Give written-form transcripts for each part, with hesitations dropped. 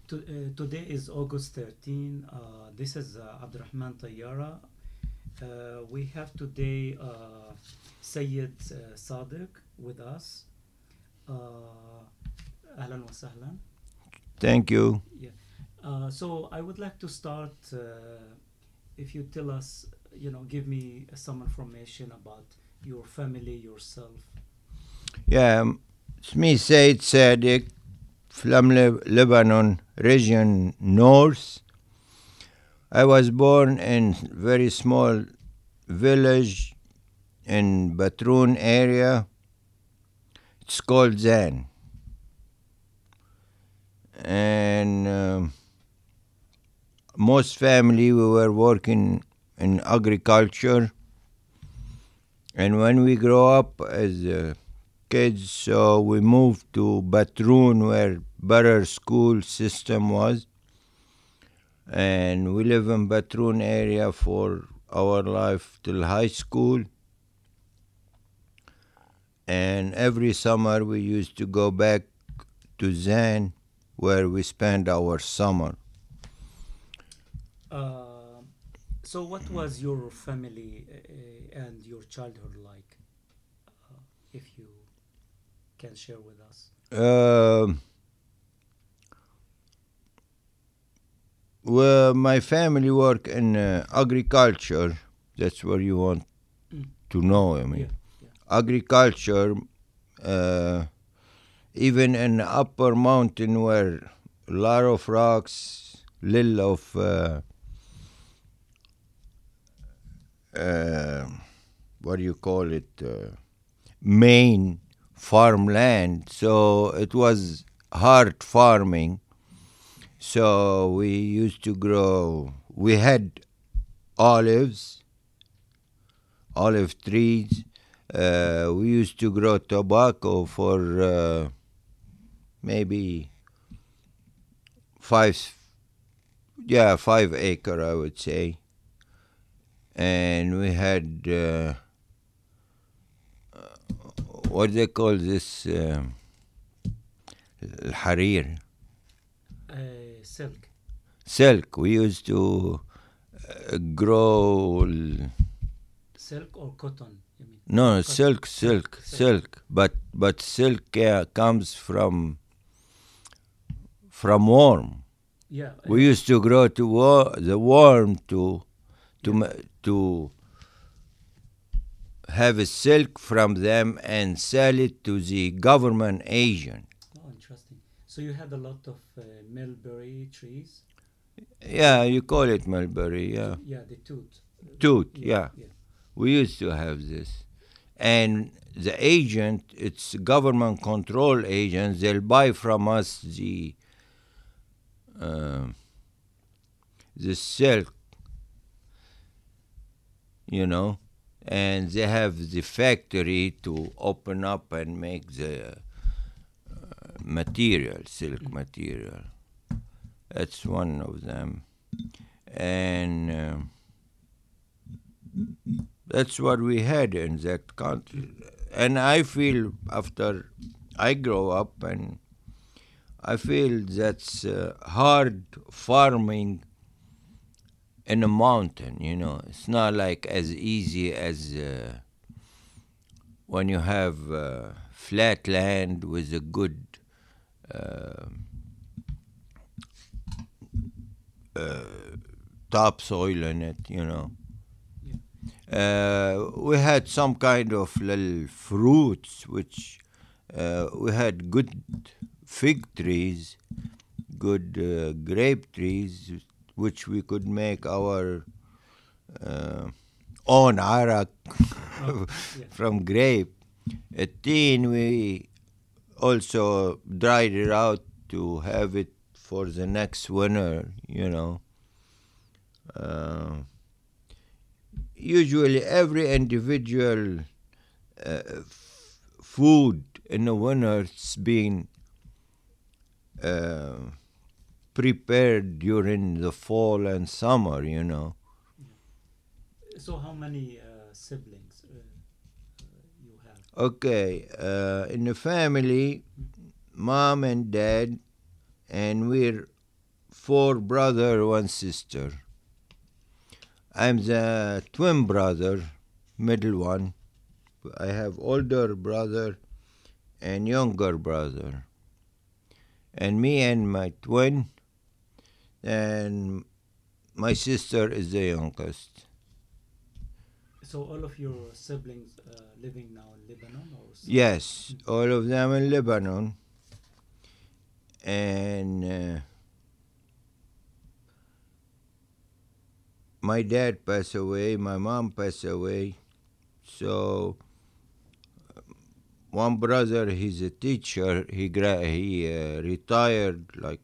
Today is August 13. This is Abdurrahman Tayyara. We have today Sayyid Sadiq with us. Ahlan wa sahlan. Thank you. Yeah. So I would like to start. If you tell us, give me some information about your family, yourself. Yeah, it's me, Said Sadiq, from Lebanon region north. I was born in very small village in Batroun area. It's called Zan. And most family, we were working in agriculture. And when we grow up as kids, so we moved to Batroun, where better school system was. And we live in Batroun area for our life till high school. And every summer we used to go back to Zan, where we spend our summer. So what was your family and your childhood like, if you can share with us? Well, my family work in agriculture. That's what you want to know. I mean, agriculture, even in the upper mountain where a lot of rocks, little of what do you call it? Main farmland. So it was hard farming. So we used to grow. We had olive trees. We used to grow tobacco for maybe 5 acre, I would say. And we had what they call this الحرير. Silk. We used to grow. Silk or cotton? You mean? No, cotton. Silk. But silk comes from worm. Yeah. We used to grow the worm to have a silk from them and sell it to the government agent. Oh, interesting. So you had a lot of mulberry trees? Yeah, you call it mulberry, yeah. Yeah, the Toot, yeah. We used to have this. And the agent, it's government control agents, they'll buy from us the silk, and they have the factory to open up and make the silk material. That's one of them. And that's what we had in that country. And I feel after I grow up, and I feel that's hard farming in a mountain, It's not like as easy as when you have flat land with a good topsoil in it, We had some kind of little fruits, which we had good fig trees, good grape trees, which we could make our own arak from grape. A tin, we also dried it out to have it for the next winter, Usually every individual food in the winter is being prepared during the fall and summer, So how many siblings you have? Okay, in the family, mom and dad, and we're four brothers, one sister. I'm the twin brother, middle one. I have older brother and younger brother. And me and my twin, and my sister is the youngest. So all of your siblings living now in Lebanon, or some? Yes, all of them in Lebanon. And my dad passed away, my mom passed away. So one brother, he's a teacher. He retired like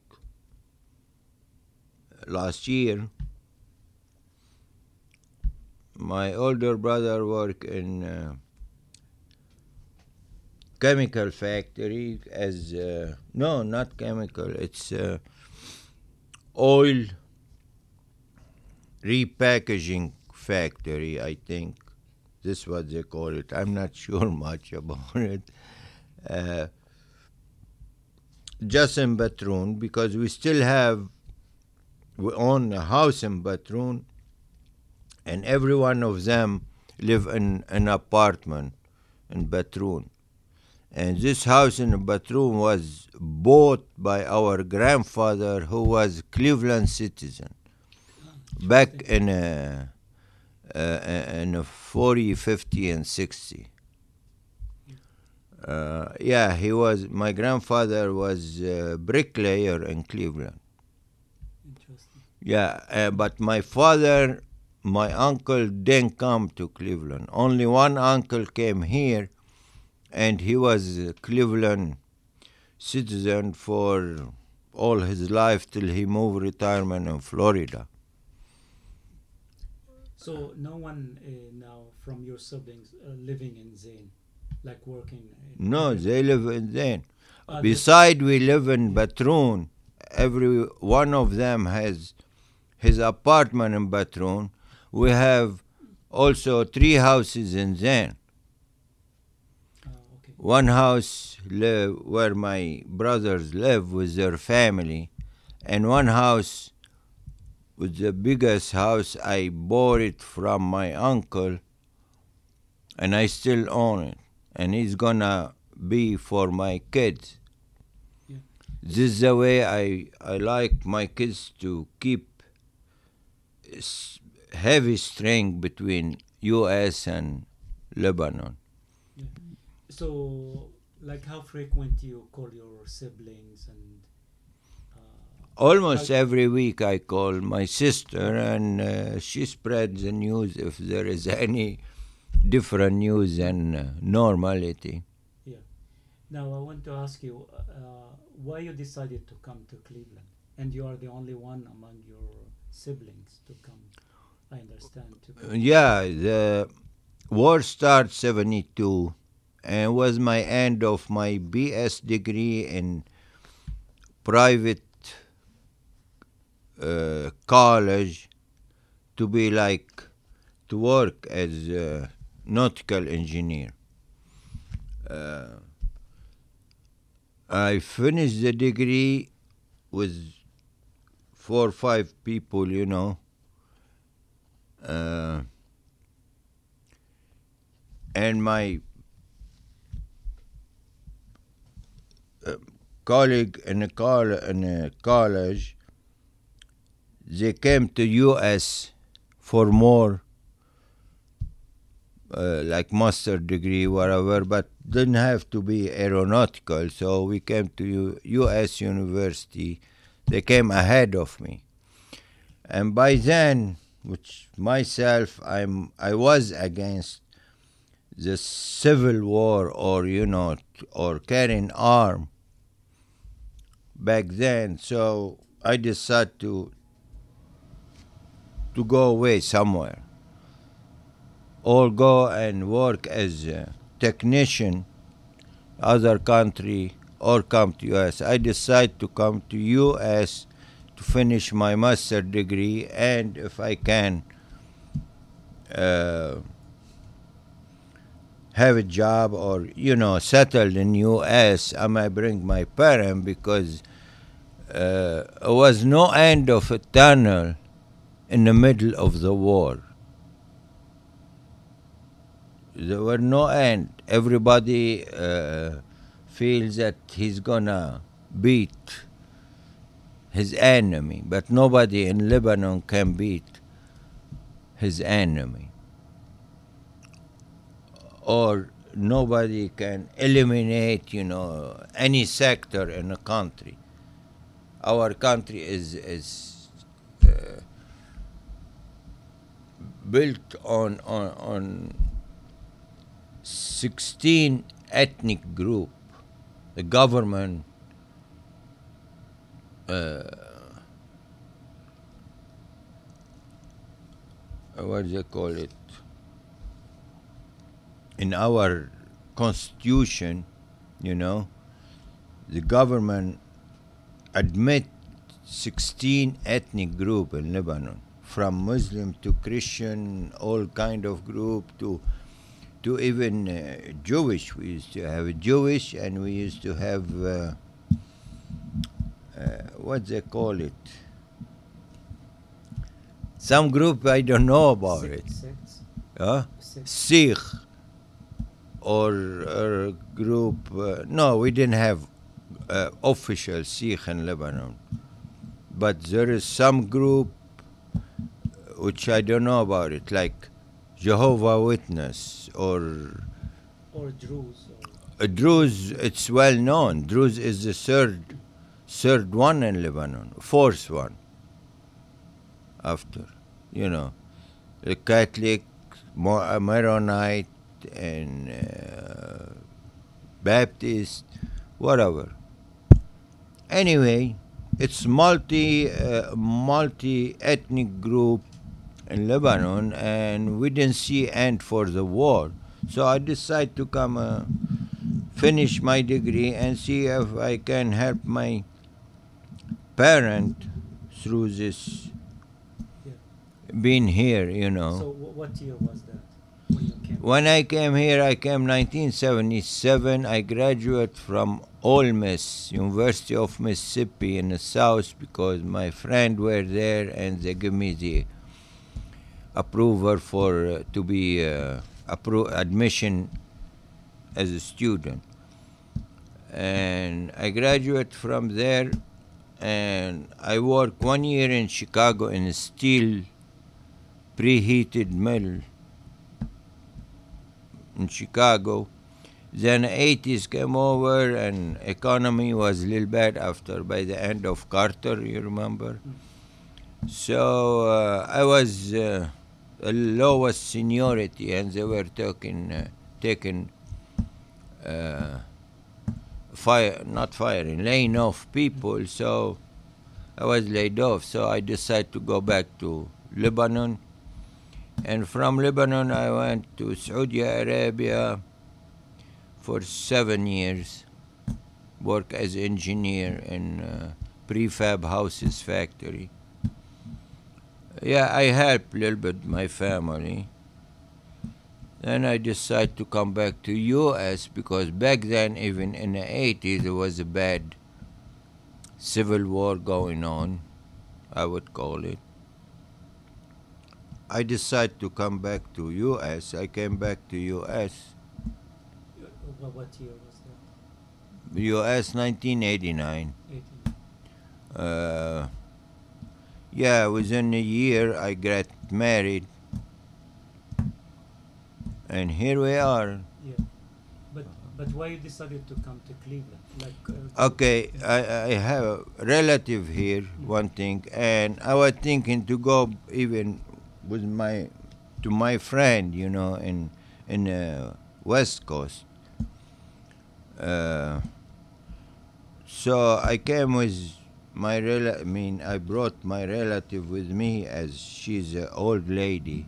last year. My older brother work in chemical factory as no, not chemical. It's oil repackaging factory, I think. This is what they call it. I'm not sure much about it. Just in Batroun, because we own a house in Batroun, and every one of them live in an apartment in Batroun. And this house in Batroun was bought by our grandfather, who was Cleveland citizen, back in 40, 50, and 60. He was. My grandfather was a bricklayer in Cleveland. Interesting. But my father, my uncle didn't come to Cleveland. Only one uncle came here, and he was a Cleveland citizen for all his life till he moved retirement in Florida. So no one now from your siblings living in Zain, like working? No, they live in Zain. Besides, we live in Batroun. Every one of them has his apartment in Batroun. We have also 3 houses in Zain. Okay. One house where my brothers live with their family, and one house with the biggest house. I bought it from my uncle, and I still own it. And it's gonna be for my kids. Yeah. This is the way I like my kids to keep heavy string between U.S. and Lebanon. Yeah. So, like, how frequent do you call your siblings? And almost every week I call my sister, and she spreads the news if there is any different news than normality. Yeah. Now I want to ask you why you decided to come to Cleveland, and you are the only one among your siblings to come. I understand. The war started 72, and was my end of my BS degree in private college, to be to work as a nautical engineer. I finished the degree with 4 or 5 people, and my colleague in a college, they came to U.S. for more, like master degree, whatever, but didn't have to be aeronautical. So we came to U.S. University. They came ahead of me, and by then, which myself, I was against the civil war, or carrying arm back then. So I decided to go away somewhere, or go and work as a technician other country, or come to U.S. I decided to come to U.S. to finish my master degree, and if I can have a job, or settled in U.S., I might bring my parents, because was no end of a tunnel in the middle of the war. There were no end. Everybody feels that he's gonna beat his enemy, but nobody in Lebanon can beat his enemy. Or nobody can eliminate, any sector in a country. Our country is built on 16 ethnic group. The government what do they call it? In our constitution, the government admit 16 ethnic group in Lebanon, from Muslim to Christian, all kind of group, to even Jewish. We used to have a Jewish, and we used to have what they call it? Some group I don't know about it. Sikh or group. No, we didn't have official Sikh in Lebanon, but there is some group which I don't know about it, like Jehovah Witness or Druze. Druze. It's well known. Druze is the third one in Lebanon, fourth one after, the Catholic, Maronite, and Baptist, whatever. Anyway, it's multi-ethnic group in Lebanon, and we didn't see end for the war. So I decided to come finish my degree and see if I can help my parent through this being here, So what year was that when you came? When I came here, I came 1977. I graduated from Ole Miss, University of Mississippi in the South, because my friend were there, and they gave me the approval for to be admission as a student. And I graduated from there, and I worked 1 year in Chicago in a steel preheated mill in Chicago. Then 80s came over, and economy was a little bad by the end of Carter, you remember? So I was the lowest seniority, and they were taking laying off people. So I was laid off. So I decided to go back to Lebanon. And from Lebanon, I went to Saudi Arabia for 7 years, work as engineer in prefab houses factory. Yeah, I helped a little bit my family. Then I decided to come back to U.S. because back then, even in the 80s, there was a bad civil war going on, I would call it. I decided to come back to U.S. I came back to U.S. What year was that? U.S. 1989. 18. Yeah, within a year I got married, and here we are. Yeah, but why you decided to come to Cleveland? Okay, I have a relative here, one thing, and I was thinking to go even with my friend, in West Coast. So I came with I brought my relative with me, as she's an old lady.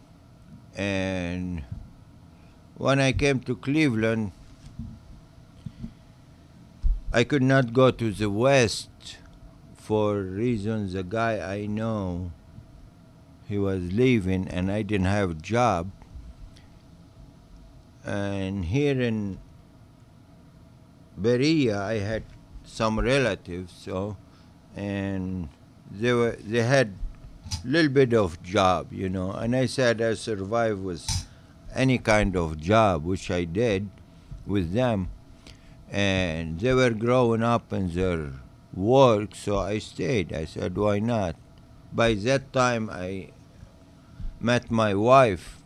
And when I came to Cleveland, I could not go to the West for reasons. The guy I know, he was leaving, and I didn't have a job. And here in Berea, I had some relatives, so and they had little bit of job, and I said I survive with any kind of job, which I did with them, and they were growing up in their work, so I stayed. I said, why not? By that time, I met my wife,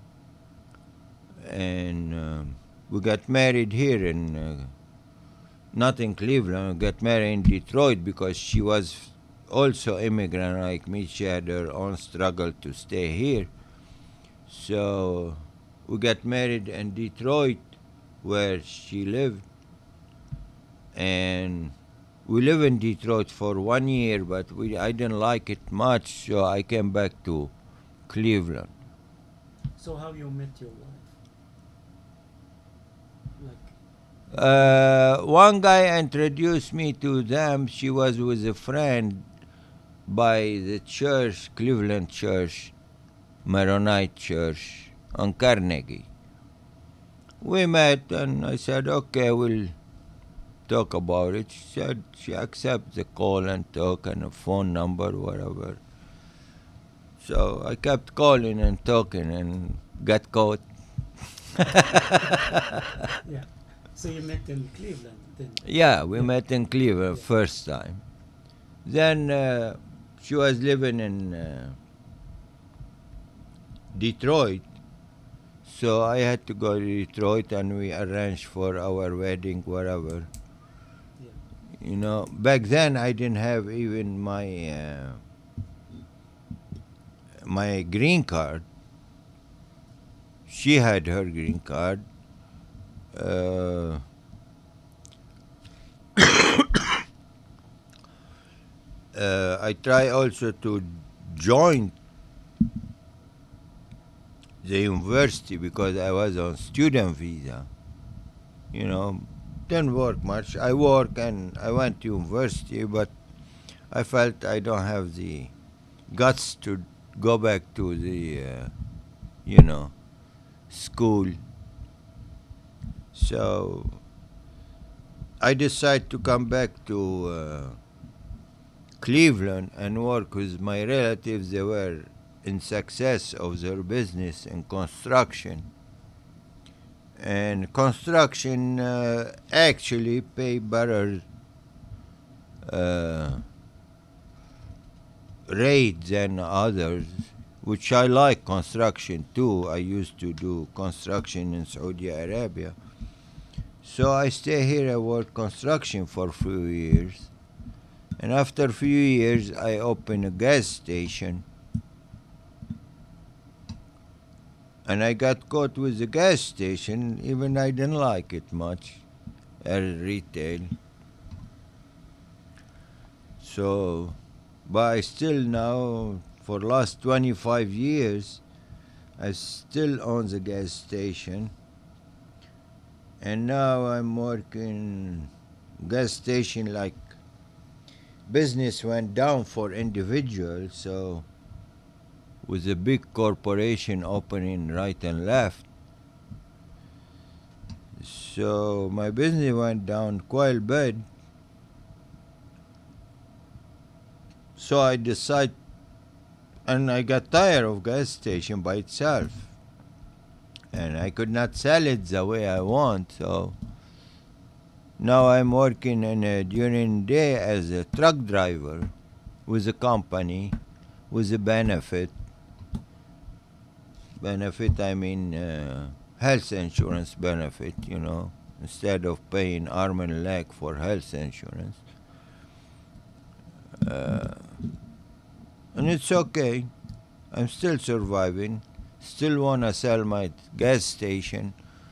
and we got married here in not in Cleveland. We got married in Detroit because she was also immigrant like me. She had her own struggle to stay here. So we got married in Detroit, where she lived, and we lived in Detroit for 1 year, but I didn't like it much, so I came back to Cleveland. So how you met your wife? One guy introduced me to them. She was with a friend by the church, Cleveland Church, Maronite Church on Carnegie. We met, and I said, okay, we'll talk about it. She said she accepted the call and talk and a phone number, whatever. So I kept calling and talking and got caught. Yeah. So you met in Cleveland then? Yeah, we met in Cleveland first time. Then she was living in Detroit, so I had to go to Detroit, and we arranged for our wedding, whatever. Yeah. Back then I didn't have even my green card. She had her green card. I try also to join the university because I was on student visa. Didn't work much. I work and I went to university, but I felt I don't have the guts to go back to the, school. So I decided to come back to Cleveland and work with my relatives. They were in success of their business in construction. And construction actually pay better rate than others, which I like construction too. I used to do construction in Saudi Arabia. So I stay here, I work construction for a few years. And after a few years, I open a gas station. And I got caught with the gas station, even I didn't like it much at retail. So, but I still now, for last 25 years, I still own the gas station. And now I'm working gas station like business went down for individuals, so with a big corporation opening right and left. So my business went down quite bad. So I decided, and I got tired of gas station by itself. And I could not sell it the way I want, so now I'm working during the day as a truck driver with a company, with a benefit. Benefit, I mean health insurance benefit, instead of paying arm and leg for health insurance. And it's okay. I'm still surviving. Still want to sell my gas station.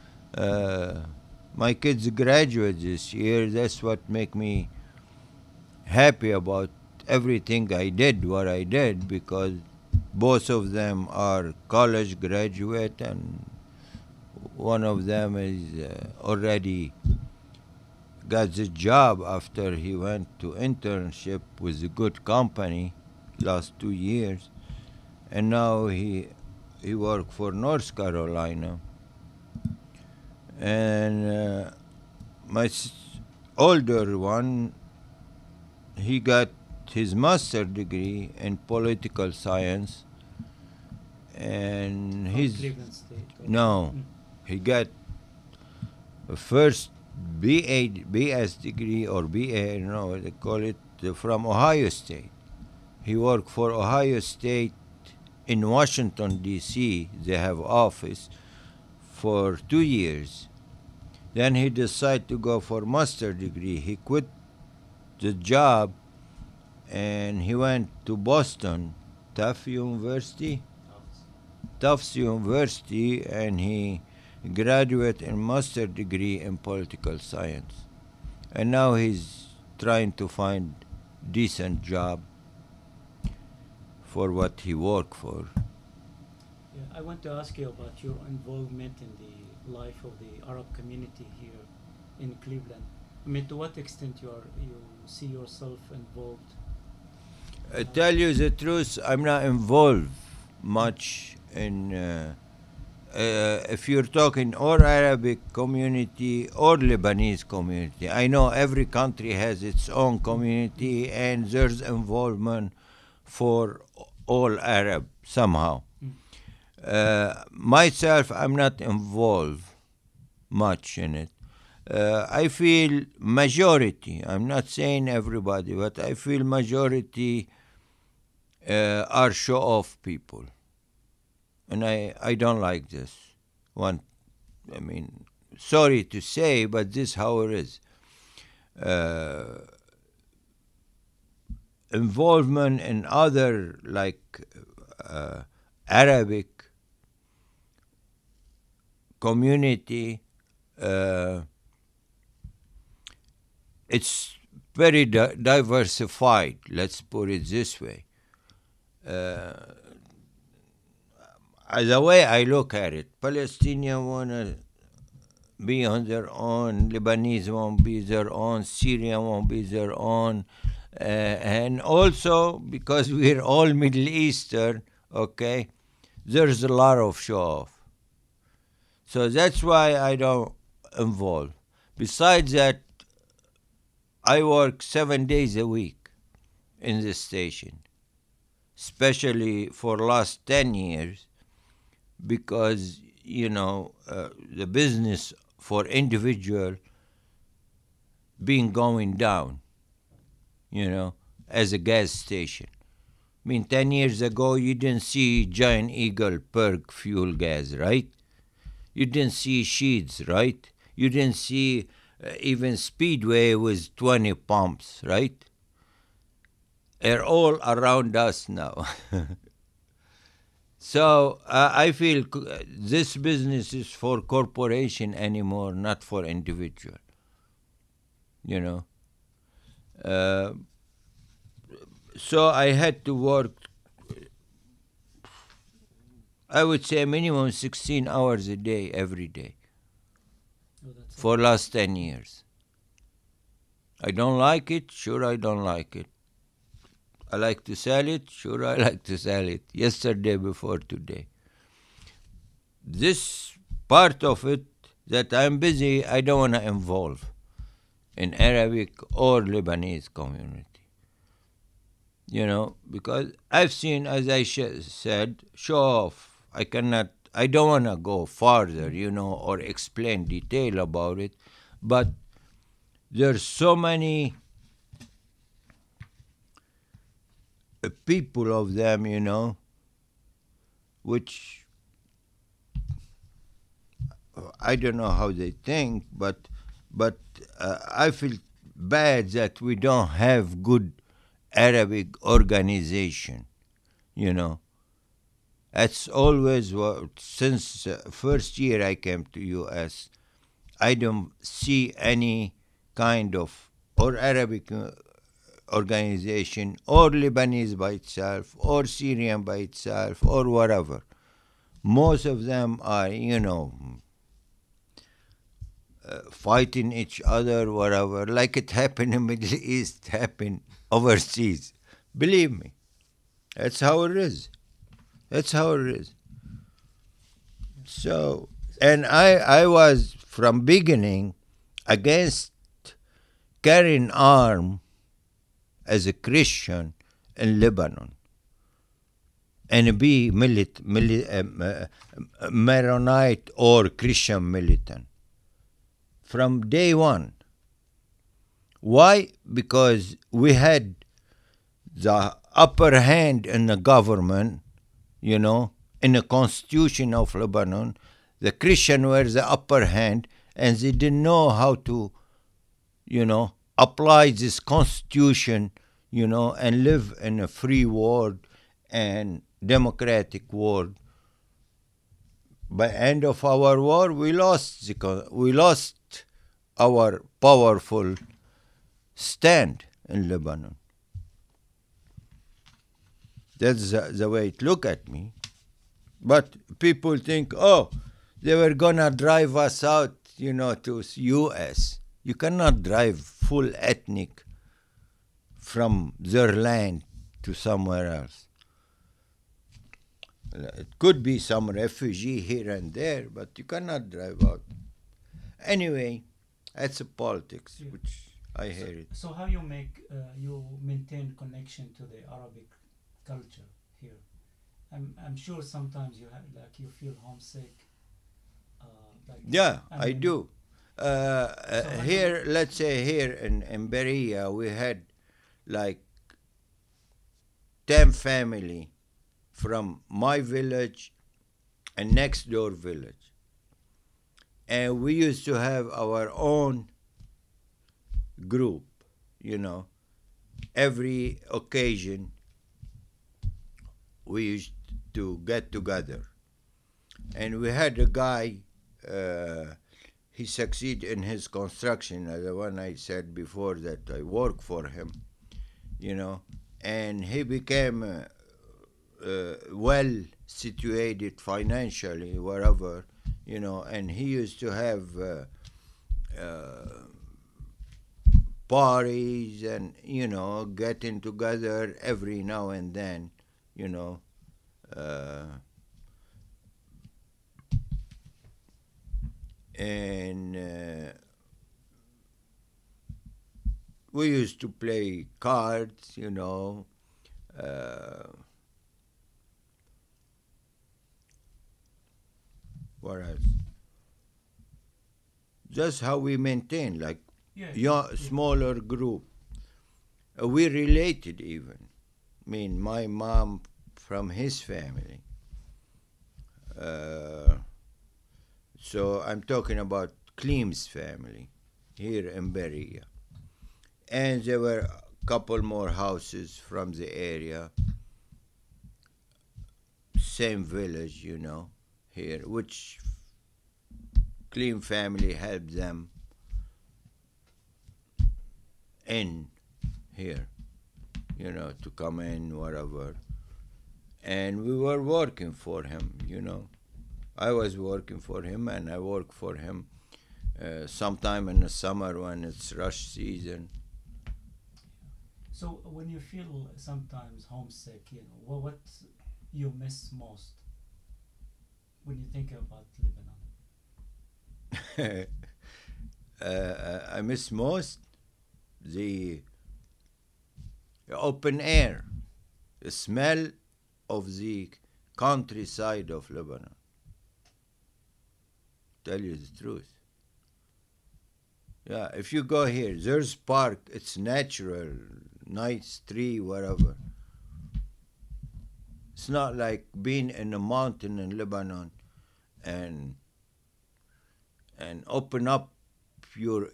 My kids graduate this year. That's what make me happy about everything I did, what I did, because both of them are college graduate, and one of them is already got the job after he went to internship with a good company last 2 years, and now he worked for North Carolina. And my older one, he got his master's degree in political science, and From he's Cleveland State. Okay. no, he got a first BS degree or BA, no, they call it from Ohio State. He worked for Ohio State in Washington D.C. They have office for 2 years. Then he decided to go for master's degree. He quit the job and he went to Boston, Tufts University, and he graduated in master's degree in political science. And now he's trying to find decent job for what he worked for. Yeah, I want to ask you about your involvement in the life of the Arab community here in Cleveland. I mean, to what extent you see yourself involved? I tell you the truth, I'm not involved much in, if you're talking or Arabic community or Lebanese community. I know every country has its own community and there's involvement for all Arab somehow. Myself, I'm not involved much in it. I feel majority, I'm not saying everybody, but I feel majority are show-off people. And I don't like this. Sorry to say, but this is how it is. Involvement in other, like Arabic community, it's very diversified, let's put it this way. The way I look at it, Palestinians want to be on their own, Lebanese won't be their own, Syria won't be their own, and also because we're all Middle Eastern, okay, there's a lot of show-off. So that's why I don't involve. Besides that, I work 7 days a week in this station, especially for last 10 years, because, the business for individual been going down, as a gas station. 10 years ago, you didn't see Giant Eagle Perk fuel gas, right? You didn't see Sheets, right? You didn't see even Speedway with 20 pumps, right? They're all around us now. So I feel this business is for corporation anymore, not for individual. So I had to work, I would say minimum 16 hours a day, every day, for last 10 years. I don't like it, sure I don't like it. I like to sell it, sure I like to sell it. Yesterday before today. This part of it that I'm busy, I don't want to involve in Arabic or Lebanese community. Because I've seen, as I said, show off. I don't want to go farther, or explain detail about it, but there's so many people of them, which I don't know how they think, but I feel bad that we don't have good Arabic organization, That's always since first year I came to U.S., I don't see any kind of or Arabic organization or Lebanese by itself or Syrian by itself or whatever. Most of them are, fighting each other, whatever, like it happened in the Middle East, happened overseas. Believe me, that's how it is. That's how it is. So, and I was from beginning against carrying arm as a Christian in Lebanon and be Maronite or Christian militant from day one. Why? Because we had the upper hand in the government, in the constitution of Lebanon. The Christians were the upper hand, and they didn't know how to, apply this constitution, and live in a free world and democratic world. By end of our war, we lost our powerful stand in Lebanon. That's the way it look at me. But people think, they were gonna drive us out, to U.S. You cannot drive full ethnic from their land to somewhere else. It could be some refugee here and there, but you cannot drive out. Anyway, that's a politics, which I hear it. So how you maintain connection to the Arabic culture here? I'm sure sometimes you feel homesick. I do. Here, let's say here in Berea, we had like 10 family from my village and next door village. And we used to have our own group, Every occasion we used to get together. And we had a guy, he succeeded in his construction, the one I said before that I work for him, and he became well situated financially, wherever, and he used to have parties and, getting together every now and then, and we used to play cards, what else? Just how we maintain, like, smaller group. We related even. I mean, my mom from his family. So I'm talking about Klim's family here in Berea. And there were a couple more houses from the area, same village, here, which Klim family helped them in here, to come in, whatever. And we were working for him, I was working for him, and I work for him sometime in the summer when it's rush season. So when you feel sometimes homesick, what you miss most when you think about Lebanon? I miss most the open air, the smell of the countryside of Lebanon. Tell you the truth. Yeah, if you go here, there's park, it's natural, nice tree, whatever. It's not like being in a mountain in Lebanon and open up your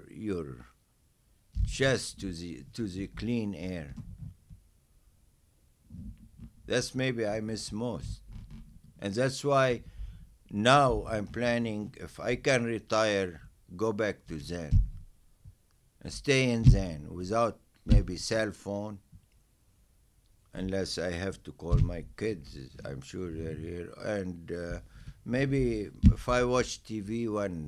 chest to the clean air. That's maybe I miss most. And that's why now I'm planning, if I can retire, go back to Zen and stay in Zen without maybe cell phone, unless I have to call my kids. I'm sure they're here. And maybe if I watch TV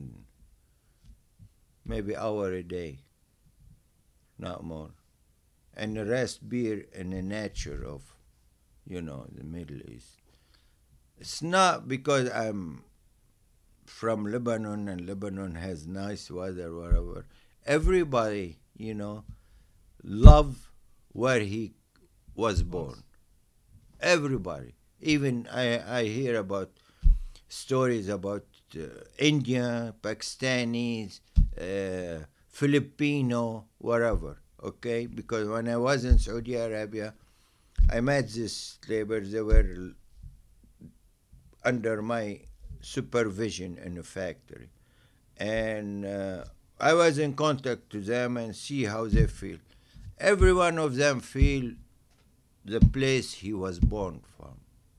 maybe hour a day, not more. And the rest be in the nature of, the Middle East. It's not because I'm from Lebanon and Lebanon has nice weather, whatever. Everybody, love where he was born. Everybody. Even I hear about stories about India, Pakistanis, Filipino, whatever. Okay, because when I was in Saudi Arabia, I met these laborers. They were under my supervision in a factory, and I was in contact to them and see how they feel. Every one of them feel the place he was born from.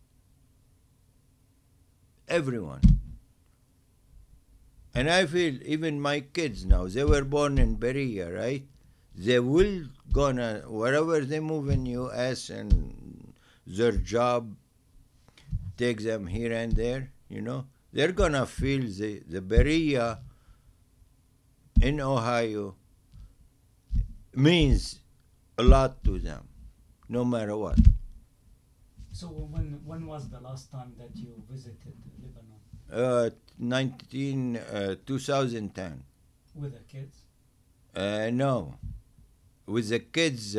Everyone. And I feel even my kids now, they were born in Berea, right? They will gonna, wherever they move in US and their job takes them here and there, they're gonna feel the Berea in Ohio means a lot to them, no matter what. So when was the last time that you visited Lebanon? 2010. With the kids? No. With the kids,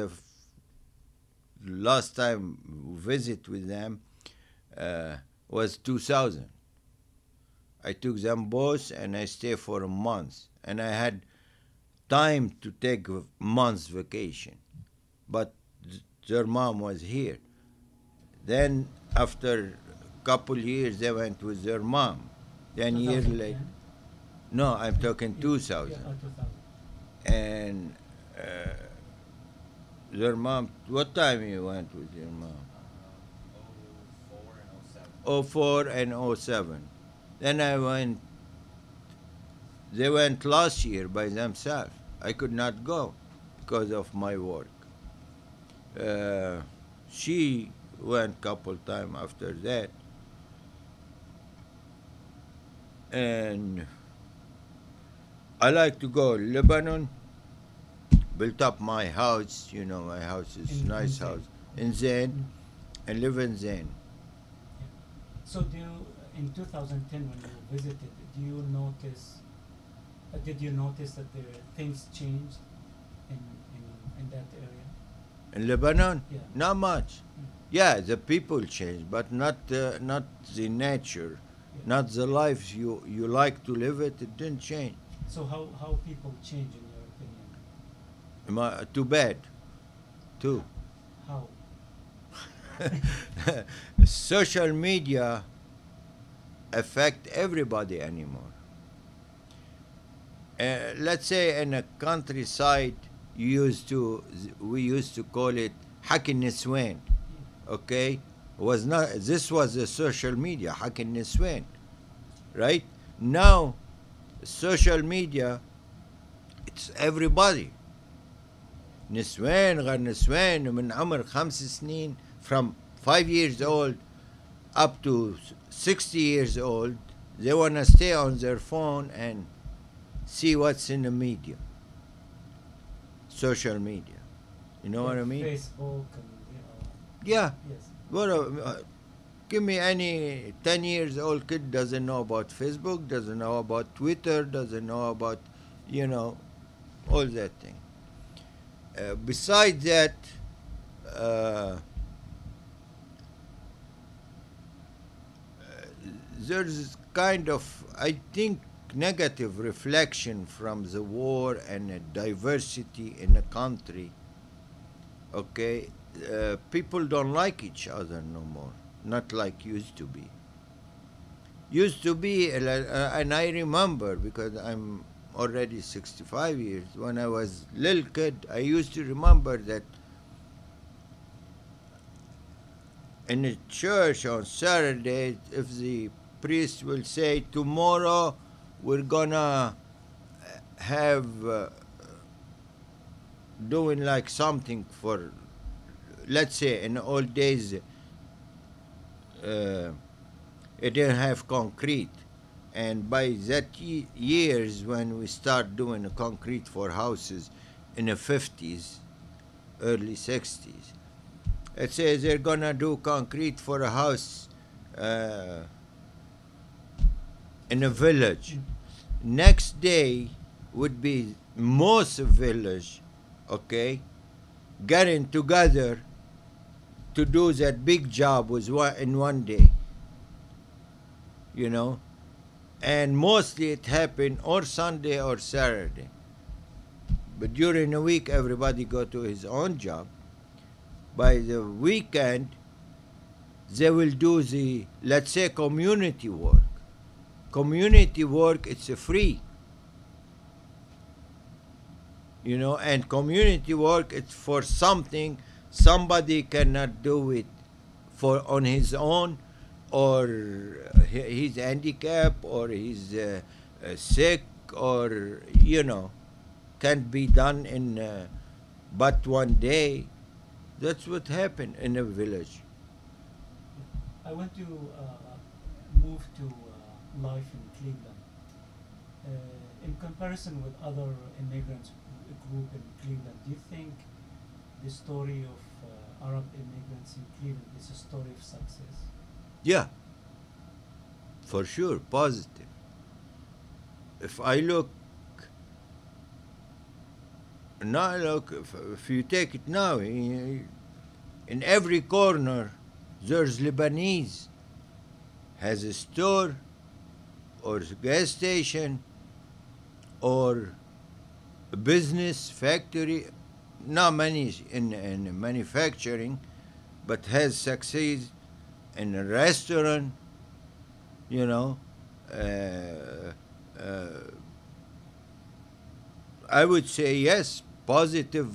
last time visit with them was 2000. I took them both and I stayed for a month. And I had time to take a month's vacation. But their mom was here. Then after a couple years, they went with their mom. Then a year later. No, I'm talking 2000. Yeah, 2000. And their mom, what time you went with your mom? 04 and 07. Then I went, they went last year by themselves. I could not go because of my work. She went couple time after that. And I like to go Lebanon, built up my house, my house is a nice house, in Zain, and live in Zain. Yeah. So in 2010 when you visited, did you notice that things changed in that area? In Lebanon? Yeah. Not much. Yeah, the people changed, but not the nature, not the life you like to live it didn't change. So how people change in your opinion? Too bad. Too. How? Social media affect everybody anymore. Let's say in a countryside, we used to call it Hakin Niswan. Okay, this was the social media, Hakin Niswan, right? Now, social media, it's everybody. نسوان غير نسوان من عمر 5 سنين, from 5 years old up to 60 years old, they want to stay on their phone and see what's in the media, social media. You know what I mean? Facebook and yeah. Yes. What give me any 10 years old kid doesn't know about Facebook, doesn't know about Twitter, doesn't know about all that thing. Besides that, there's kind of, I think, negative reflection from the war and diversity in a country. Okay, people don't like each other no more, not like used to be. Used to be, and I remember because I'm already 65 years. When I was little kid, I used to remember that in a church on Saturday, if the priest will say, tomorrow we're gonna have doing like something for, let's say in the old days, it didn't have concrete. And by that years when we start doing the concrete for houses in the 50s, early 60s, it says they're gonna do concrete for a house in a village. Next day would be most village, okay, getting together to do that big job in one day, you know. And mostly it happened or Sunday or Saturday. But during the week, everybody go to his own job. By the weekend, they will do the, let's say, community work. Community work, it's free. You know, and community work, it's for something somebody cannot do it for on his own, or he's handicapped, or he's sick, or, you know, can't be done in but one day. That's what happened in a village. I want to move to life in Cleveland. In comparison with other immigrants group in Cleveland, do you think the story of Arab immigrants in Cleveland is a story of success? Yeah, for sure, positive. If I look now, if you take it now, in every corner there's Lebanese, has a store or a gas station or a business, factory, not many in manufacturing, but has succeed in a restaurant, you know. I would say yes, positive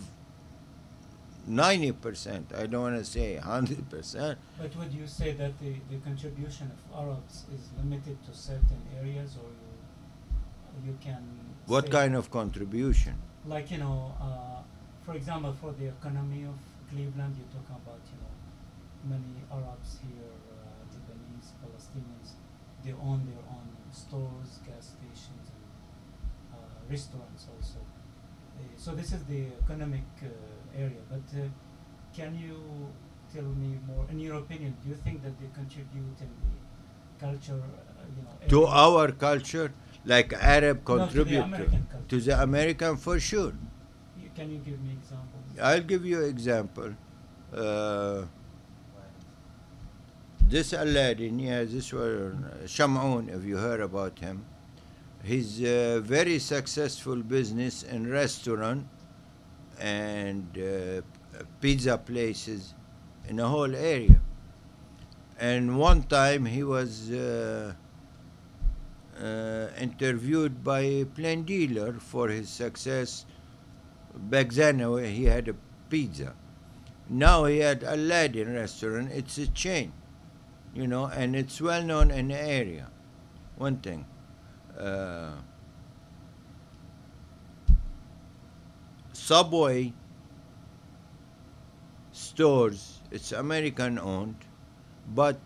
90%. I don't want to say 100%. But would you say that the contribution of Arabs is limited to certain areas, or you can What say, kind of contribution? like, you know, for example, for the economy of Cleveland, you're talking about, you know, many Arabs here, Lebanese, Palestinians, they own their own stores, gas stations, and restaurants also. So this is the economic area. But can you tell me more, in your opinion, do you think that they contribute in the culture, you know, To area? our culture, like Arab No, to the contribute American culture. to the American, for sure. Can you give me examples? I'll give you an example. This Aladdin, yeah, this one, Shamoun, if you heard about him, he's a very successful business in restaurant and pizza places in the whole area. And one time he was interviewed by a plane dealer for his success. Back then he had a pizza. Now he had Aladdin restaurant. It's a chain, you know, and it's well known in the area. One thing. Subway stores, it's American owned, but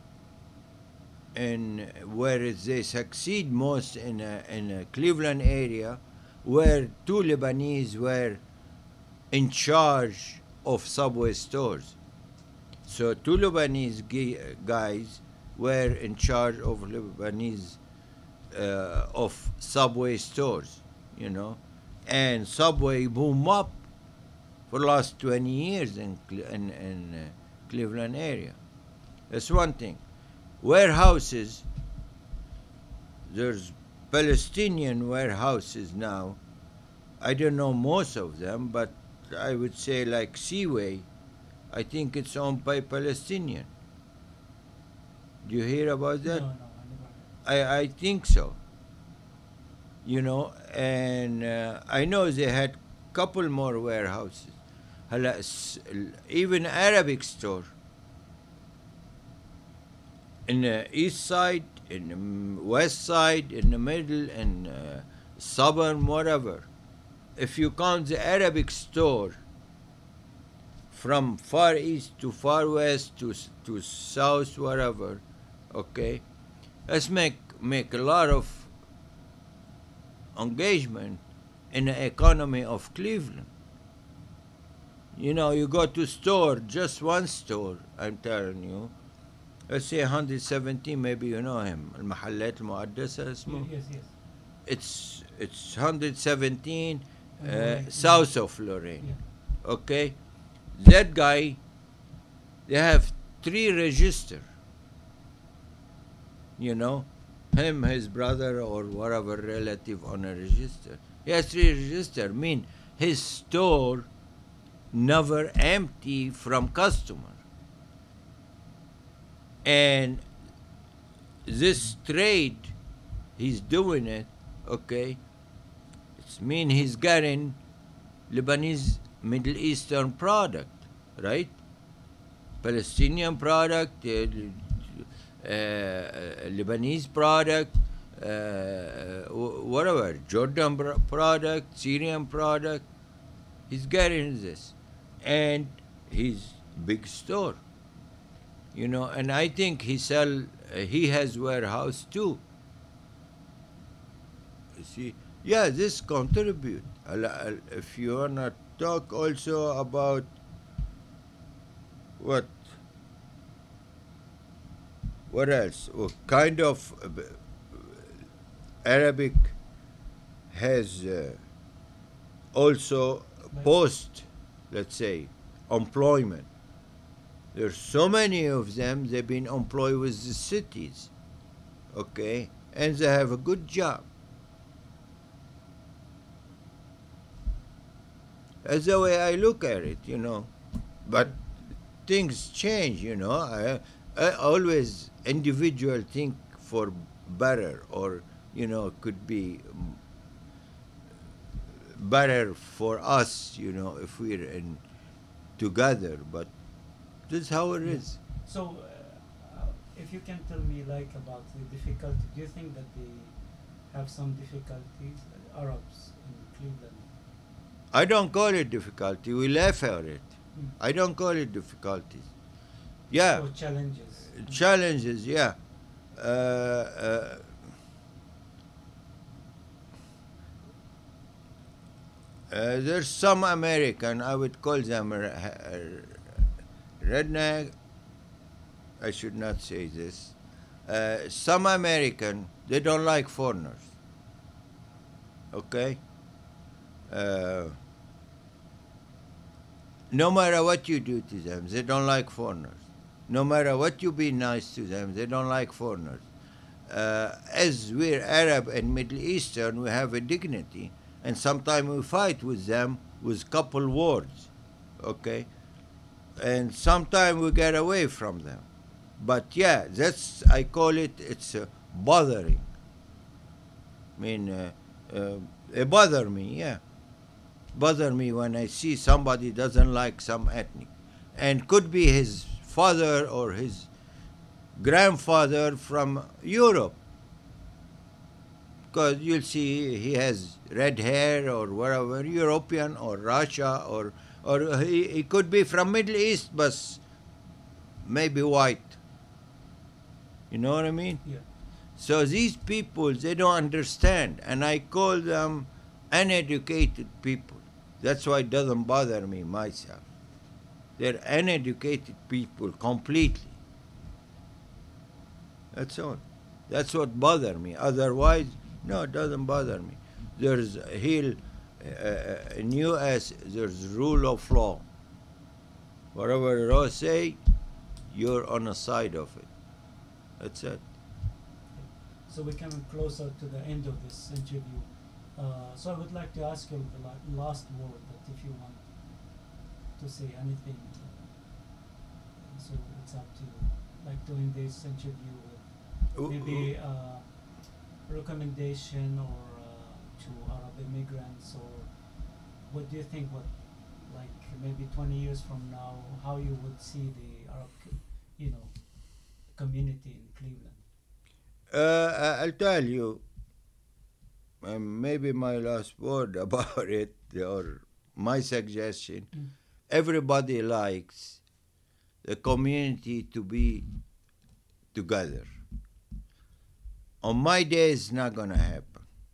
in where they succeed most in a Cleveland area, where two Lebanese were in charge of Subway stores. So two Lebanese guys were in charge of Lebanese of Subway stores, you know, and Subway boom up for the last 20 years in Cleveland area. That's one thing. Warehouses, there's Palestinian warehouses now. I don't know most of them, but I would say like Seaway, I think it's owned by Palestinian. Do you hear about that? No, I never heard. I think so. You know, and I know they had couple more warehouses. Even Arabic store in the east side, in the west side, in the middle, in suburb, whatever. If you count the Arabic store from far east to far west to south, wherever, okay, let's make a lot of engagement in the economy of Cleveland. You know, you go to store, just one store, I'm telling you. Let's say 117, maybe you know him, المحلات المقدسة اسمه. Yes, yes. It's 117 Lorraine. south of Lorraine. Yeah. Okay, that guy, they have 3 register, you know, him, his brother, or whatever relative on a register. He has 3 register. Mean his store never empty from customer. And this trade, he's doing it, okay? It's mean he's getting Lebanese Middle Eastern product, right? Palestinian product, Lebanese product, whatever, Jordan product, Syrian product. He's getting this. And his big store, you know, and I think he has warehouse too. You see, yeah, this contribute. If you wanna talk also about what else? What kind of Arabic has also post, let's say, employment. There's so many of them, they've been employed with the cities, okay? And they have a good job. That's the way I look at it, you know. But things change, you know. I always individual think for better, or, you know, could be better for us, you know, if we're in together. But this is how it is. So, if you can tell me like about the difficulty, do you think that they have some difficulties, Arabs in Cleveland? I don't call it difficulty. We laugh at it. Mm. I don't call it difficulties. Yeah. Or challenges? Challenges, yeah. Uh, there's some American, I would call them redneck. I should not say this. Some American, they don't like foreigners. Okay? No matter what you do to them, they don't like foreigners. No matter what you be nice to them, they don't like foreigners. As we're Arab and Middle Eastern, we have a dignity, and sometimes we fight with them with couple words, okay? And sometimes we get away from them. But yeah, that's, I call it, it's bothering. I mean, it bother me, yeah. Bother me when I see somebody doesn't like some ethnic. And could be his father or his grandfather from Europe. Because you'll see he has red hair or whatever, European or Russia, or he could be from Middle East, but maybe white. You know what I mean? Yeah. So these people, they don't understand, and I call them uneducated people. That's why it doesn't bother me myself. They're uneducated people completely. That's all. That's what bothers me. Otherwise, no, it doesn't bother me. There's in U.S. there's rule of law. Whatever the law say, you're on the side of it. That's it. So we're coming closer to the end of this interview. So I would like to ask you the last word, that if you want to say anything, so it's up to you. Like to end this interview with maybe recommendation or to Arab immigrants, or what do you think, what, like maybe 20 years from now, how you would see the Arab, community in Cleveland? I'll tell you, maybe my last word about it, or my suggestion, everybody likes the community to be together. On my day, it's not going to happen.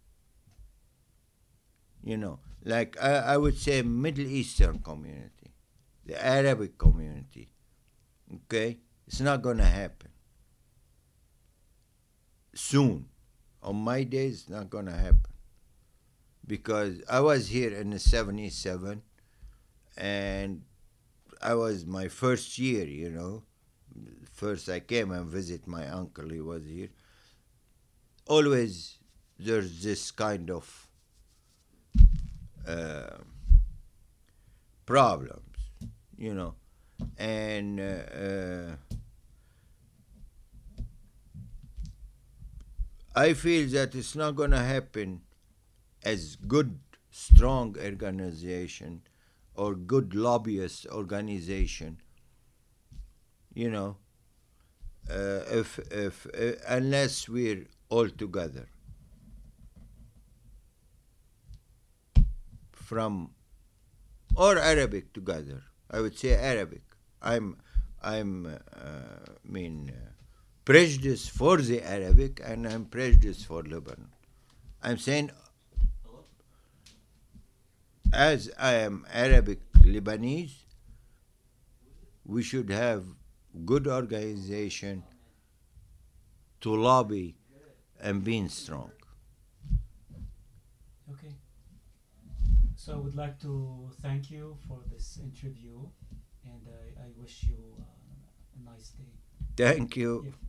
Like I would say Middle Eastern community, the Arabic community, okay? It's not going to happen. Soon. On my days, it's not going to happen. Because I was here in the 77, and I was my first year, First I came and visit my uncle, he was here. Always there's this kind of problems, and I feel that it's not going to happen as good, strong organization or good lobbyist organization, if unless we're all together from or Arabic together. I would say Arabic. I'm prejudiced for the Arabic, and I'm prejudiced for Lebanon. I'm saying, as I am Arabic Lebanese, we should have good organization to lobby and being strong. Okay. So I would like to thank you for this interview, and I wish you a nice day. Thank you. Yeah.